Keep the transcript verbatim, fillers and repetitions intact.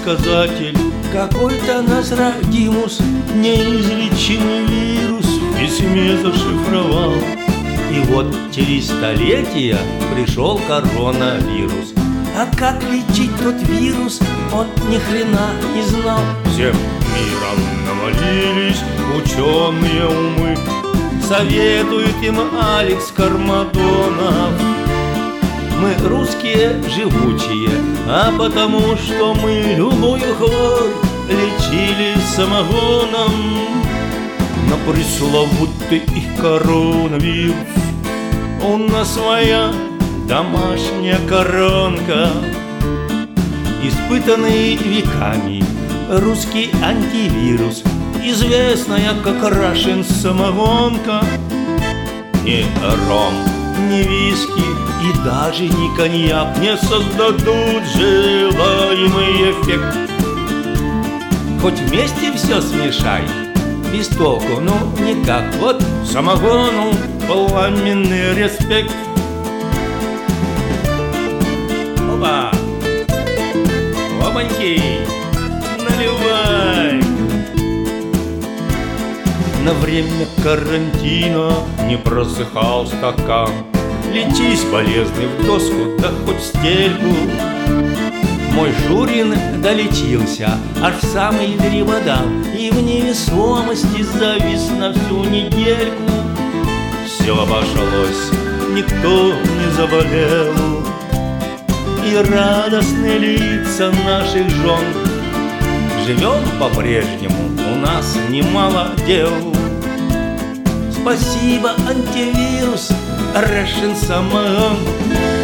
предсказатель. Какой-то Нострадимус неизлечимый вирус в письме зашифровал. И вот через столетия пришел коронавирус. А как лечить тот вирус, он ни хрена не знал. Всем миром навалились ученые умы, советует им Алекс Кармадонов. Мы русские живучие, а потому что мы любую хворь лечили самогоном. Но пресловутый коронавирус у нас своя домашняя коронка. Испытанный веками русский антивирус, известная как Russian самогонка. Ни ром, ни виски и даже ни коньяк не создадут желаемый эффект. Хоть вместе все смешай, без толку, ну никак. Вот самогону пламенный респект. Опа! Опаньки! Наливай! На время карантина не просыхал стакан. Лечись, болезный, в доску, да хоть в стельку. Мой Шурин долечился аж в самый древодан и в невесомости завис на всю недельку. Все обошлось, никто не заболел, и радостные лица наших жен. Живем по-прежнему, у нас немало дел. Спасибо, антивирус, Russian самогон.